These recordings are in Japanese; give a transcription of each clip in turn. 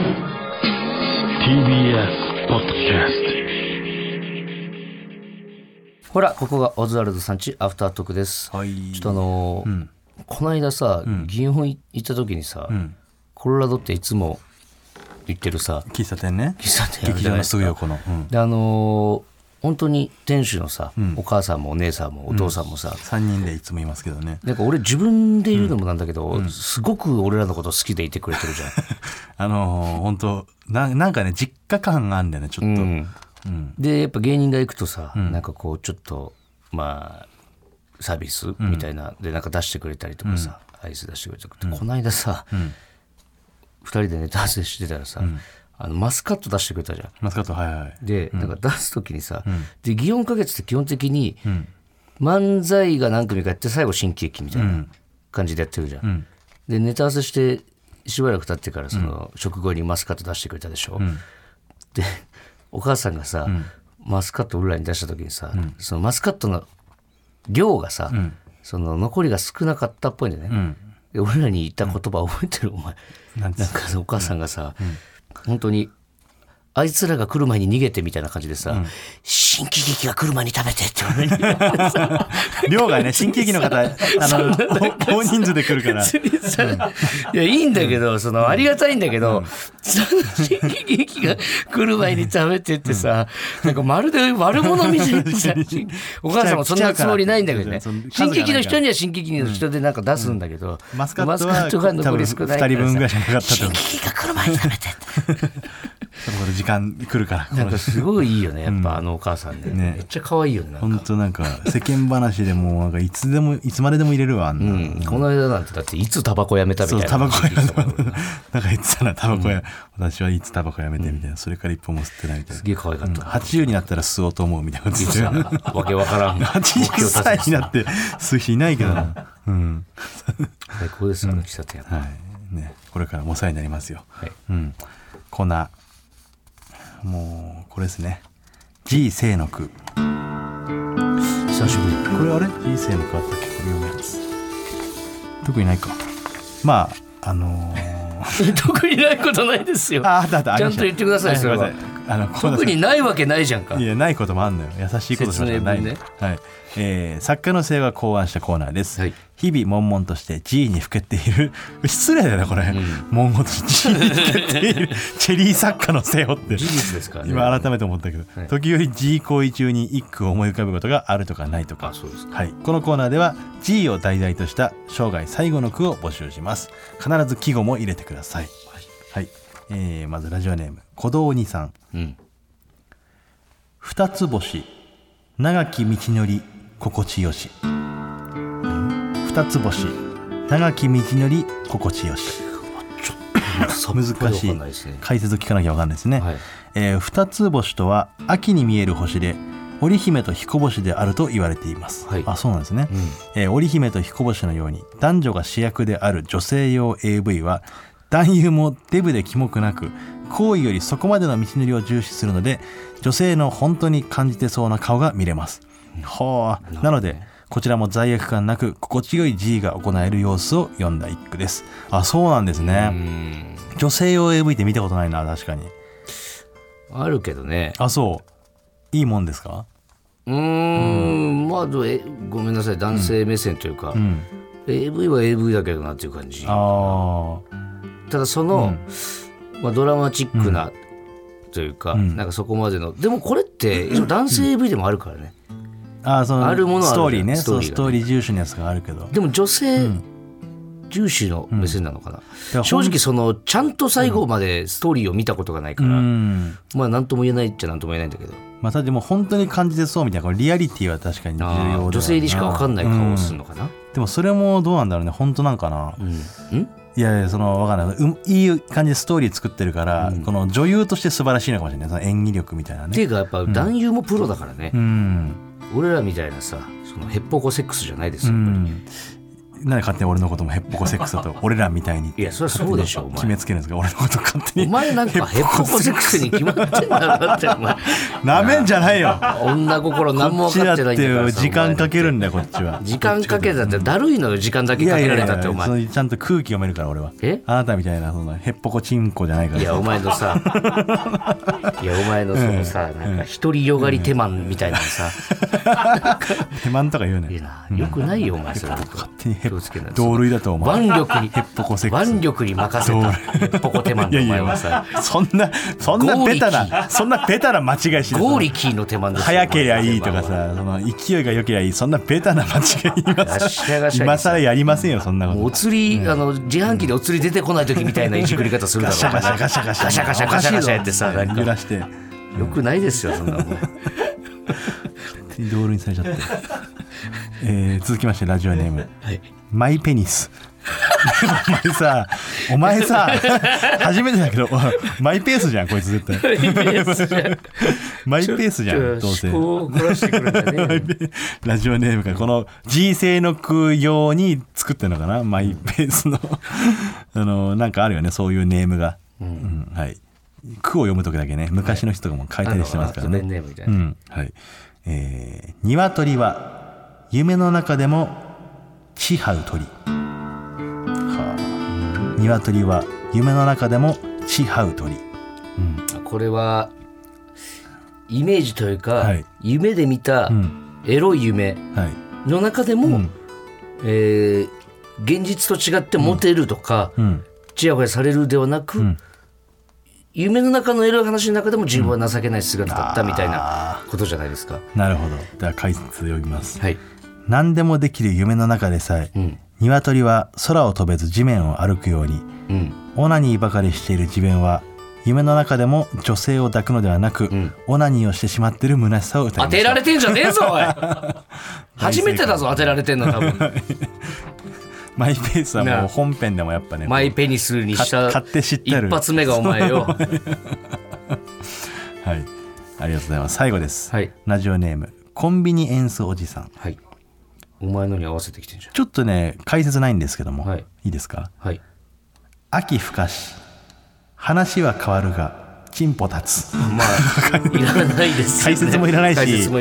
TBS ポッドキャスほら、ここがオズワルドさんちアフタートークです、 はい、 ちょっとこの間さ、祇園行った時にさ、コロラドっていつも行ってるさ喫茶店ね、 喫茶店あるじゃないですか。 劇場のすぐ横の、 で本当に店主のさ、お母さんもお姉さんもお父さんもさ、 3人でいつもいますけどね。 なんか俺自分で言うのもなんだけど、すごく俺らのこと好きでいてくれてるじゃん本当なんかね実家感があるんだよねちょっと、 でやっぱ芸人が行くとさ、なんかこうちょっとまあサービスみたいな、でなんか出してくれたりとかさ、アイス出してくれたりとか、この間さ、2人でネタ合わせしてたらさ、マスカット出してくれたじゃん。 マスカット、はいはい。 で、なんか出す時にさ、で祇園花月って基本的に漫才が何組かやって最後新喜劇みたいな感じでやってるじゃん、でネタ合わせしてしばらく経ってからその食後にマスカット出してくれたでしょ、でお母さんがさ、マスカット俺らに出した時にさ、そのマスカットの量がさ、その残りが少なかったっぽいんだよね、で俺らに言った言葉覚えてるお前。なんかお母さんがさ、本当にあいつらが来る前に逃げてみたいな感じでさ、新喜劇が来る前に食べてって言われて量がね、新喜劇の方大人数で来るからいやいいんだけど、そのありがたいんだけど、その新喜劇が来る前に食べてってさ、なんかまるで悪者みたいなさお母さんもそんなつもりないんだけどね。新喜劇の人には新喜劇の人でなんか出すんだけど、 マスカットが残り少ないからさ、2人分ぐらいしかなかったと思う。 新喜劇が来る前に食べてそこで時間来るからなんかすごいいいよね、やっぱお母さん ねめっちゃ可愛いよね。 本当なんか世間話でもなんかいつまででも入れるわあんな、 この間なんてだっていつタバコやめたみたいな。 そうタバコやめたなんか言ってたな、タバコ私はいつタバコやめてみたいな、それから一本も吸ってないみたいな。 すげえ可愛かった、 80になったら吸おうと思うみたいなこと言ってたわけわからん 80歳になって吸う人いないけどな、 最高ですよ、喫茶店、 はいね、これからもお世話になりますよ、コーナーもうこれですね、 G 清の句。 久しぶり。 これあれ G 清の句あったっけ、これ読むやつ特にないか。まあ特にないことないですよ。ちゃんと言ってください。それは特にないわけないじゃんか。 いや、ないこともあんのよ。優しいことしかない、はい。作家の性が考案したコーナーです、日々悶々として G にふけている失礼だよねこれ、悶々として G にふけているチェリー作家の性をって事実ですからね。 今改めて思ったけど、時折 G 行為中に一句思い浮かぶことがあるとかないとか。 そうですか。 はい、このコーナーでは G を題材とした生涯最後の句を募集します。必ず季語も入れてください。はい、まずラジオネーム小道にさん、二つ星長き道のり心地よし。二つ星長き道のり心地よし。難しい、解説聞かなきゃ分かんないですね、二つ星とは秋に見える星で織姫と彦星であると言われています、あ、そうなんですね、織姫と彦星のように男女が主役である女性用 AV は男優もデブでキモくなく、行為よりそこまでの道のりを重視するので、女性の本当に感じてそうな顔が見れます。なのでこちらも罪悪感なく心地よい G が行える様子を読んだ一句です。あ、そうなんですね。女性用 AV って見たことないな。確かにあるけどね。 あ、そういいもんですか。 まあごめんなさい、男性目線というか、AV は AV だけどなっていう感じ。ただその、ドラマチックなというか、なんかそこまでの、でもこれって男性 AV でもあるからね。 そのあるものはある、 ストーリーね、 ストーリー重視のやつがあるけど、 でも女性重視の目線なのかな、正直そのちゃんと最後までストーリーを見たことがないから、まあ何とも言えないっちゃ何とも言えないんだけど、 ただでも本当に感じてそうみたいな、これリアリティは確かに重要で、 女性にしか分かんない顔をするのかな、 でもそれもどうなんだろうね、本当なんかな、いやその分かんない、いい感じでストーリー作ってるから、この女優として素晴らしいのかもしれない、その演技力みたいなね。 っていうかやっぱ男優もプロだからね、俺らみたいなさ、そのヘッポコセックスじゃないですよ、 なんで勝手に俺のこともヘッポコセックスだと俺らみたいにいやそりゃそうでしょお前決めつけるんですか俺のこと勝手に。 お前なんかヘッポコセックスに決まってんだろだってお前なめんじゃないよ。 女心何もこっちだっ分かってないんだからてさ時間かけるんだよこっちは。 時間かけたってだるいのよ時間だけかけられたってお前そのちゃんと空気読めるから俺は。あなたみたいなそのヘッポコチンコじゃないから。 いやお前のさいやお前のそのさなんか独りよがり手間みたいなさ手間とか言うね。 いやよくないよお前それ勝手にヘ気をつけないッ同類だと思う。 腕力にヘッポコセックス。 腕力に任せたヘッポコ手間のお前はさそんなベタな間違いしない。 ゴーリキーの手間ですよ早けりゃいいとかさその勢いが良けりゃいいそんなベタな間違い今更やりませんよそんなこと。 もうお釣り自販機でお釣り出てこない時みたいないじくり方するだろガシャガシャガシャガシャガシャガシャガシャガシャやってさなんか揺らしてよくないですよそんなもん道路にされちゃって続きましてラジオネーム、 はい、 マイペニスお前さ初めてだけどマイペースじゃんこいつ絶対マイペースじゃんどうせラジオネームがこの G 性の句用に作ってるのかなマイペースのなんかあるよねそういうネームが、はい、句を読むときだけね昔の人とかも書いたりしてますからね、はい、鶏は夢の中でも地這う鳥。鶏は夢の中でも地這う鳥、 これはイメージというか、はい、夢で見たエロい夢の中でも、現実と違ってモテるとか、ちやほやされるではなく、夢の中のエロい話の中でも自分は情けない姿だったみたいなことじゃないですか。 なるほど。では解説を読みます、 はい、 何でもできる夢の中でさえ、鶏は空を飛べず地面を歩くように、オナニーばかりしている自分は夢の中でも女性を抱くのではなく、オナニーをしてしまっている虚しさを歌いました。 当てられてんじゃねえぞおい初めてだぞ当てられてんの多分マイペースはもう本編でもやっぱねマイペニスにした一発目がお前よはいありがとうございます。最後です、はい、ラジオネームコンビニエンスおじさん、 はい、お前のに合わせてきてんじゃん。 ちょっとね解説ないんですけども、はい、いいですか。 はい。 秋深し話は変わるがチンポ立つ。 まあいらないです、ね、 解説もいらないし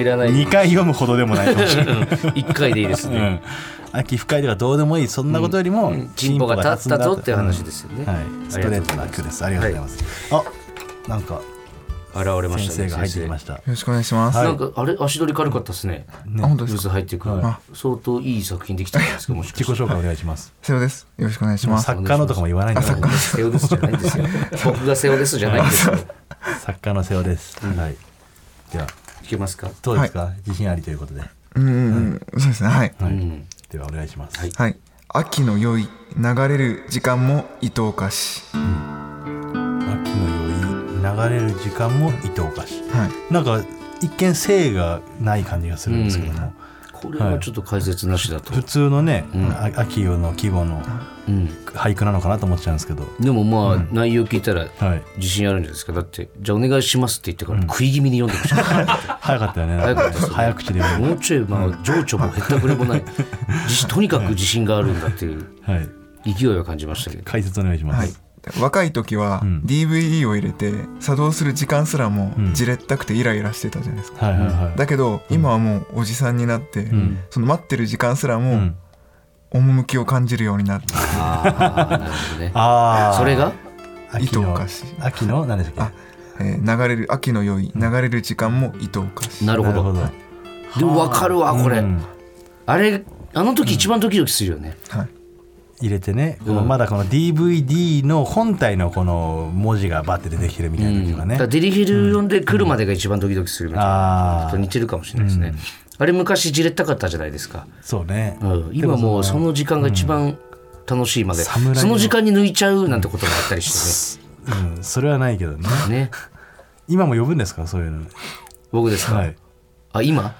2回読むほどでもないかもしれない 1回でいいですね、 秋深いとかどうでもいいそんなことよりも、 チンポが立ったぞっていう話ですよね、 はい、ストレートな句です。ありがとうございます、はい、なんか現れましたね。 先生が入ってきました。 よろしくお願いします。 なんかあれ足取り軽かったですね。 本当ですか。 入ってくる、相当いい作品できたんですけどもしかして。 自己紹介お願いします。 瀬尾です。よろしくお願いします。 作家のとかも言わないんですよ。 瀬尾ですじゃないんですよ。僕が瀬尾ですじゃないんですよ。 作家の瀬尾です。はい。では聞けますか。 どうですか。自信ありということで。 そうですね。はい。 ではお願いします。 はい。秋の宵流れる時間も愛おかし。 秋の宵流れる時間も愛おかしい、はい、なんか一見性がない感じがするんですけども、 これはちょっと解説なしだと、 普通のね、秋夜の季語の俳句なのかなと思っちゃうんですけど、 でもまあ内容聞いたら自信あるんじゃないですか。だってじゃあお願いしますって言ってから食い気味に読んでほしい、 早かったよね。早口で読んで、 もうちょいまあ情緒もへったくれもないとにかく自信があるんだっていう勢いを感じましたけど、 解説お願いします。 若い時は DVD を入れて作動する時間すらもじれったくてイライラしてたじゃないですか、だけど今はもうおじさんになって、その待ってる時間すらも趣を感じるようになって、 なるほどね。それが愛おかしい。 秋の何でしたっけ、流れる秋の宵流れる時間も愛おかしい。 なるほど。でも分かるわこれ、あれあの時一番ドキドキするよね、 入れてね、まだこの DVD の本体のこの文字がバッて出てきてるみたいな時がね、 デリヘル読んでくるまでが一番ドキドキするみたいな、ちょっと似てるかもしれないですね、あれ昔じれったかったじゃないですか。 そうね、 今もうその時間が一番楽しいまで、その時間に抜いちゃうなんてことがあったりしてね、それはないけどね。今も呼ぶんですかそういうの。 僕ですか、今、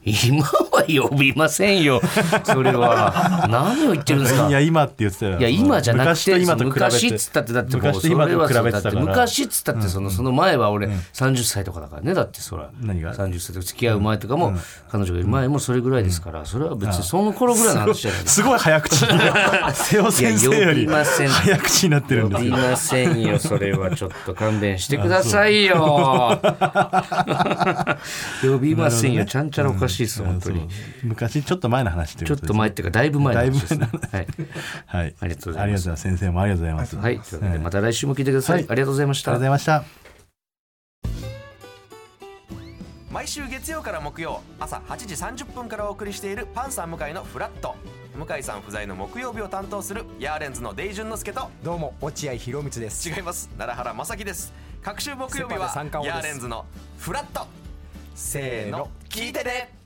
今は呼びませんよそれは。何を言ってるんですか。 いや今って言ってたよ。 いや今じゃなくて昔っつったってだってもう昔と今と比べてたから。 昔っつったってその前は俺30歳とかだからね。だってそら何が 30歳と付き合う前とかも彼女がいる前もそれぐらいですから、それは別にその頃ぐらいの話じゃないですか。 すごい早口瀬尾先生より早口になってるんですよ。 呼びませんよそれは。ちょっと勘弁してくださいよ呼びませんよ。ちゃんちゃらおかしいです本当に。 昔ちょっと前の話ということです。 ちょっと前っていうかだいぶ前の話ですね。はい、 はい、 ありがとうございます。 先生もありがとうございます。 はい、というわけでまた来週も聞いてください。ありがとうございました。 ありがとうございました。 毎週月曜から木曜朝8時30分からお送りしているパンサー向井のフラット。向井さん不在の木曜日を担当するヤーレンズのデイジュンの之介と、 どうも落合博満です。 違います、奈良原正樹です。各週木曜日はヤーレンズのフラット。せーの聞いてね。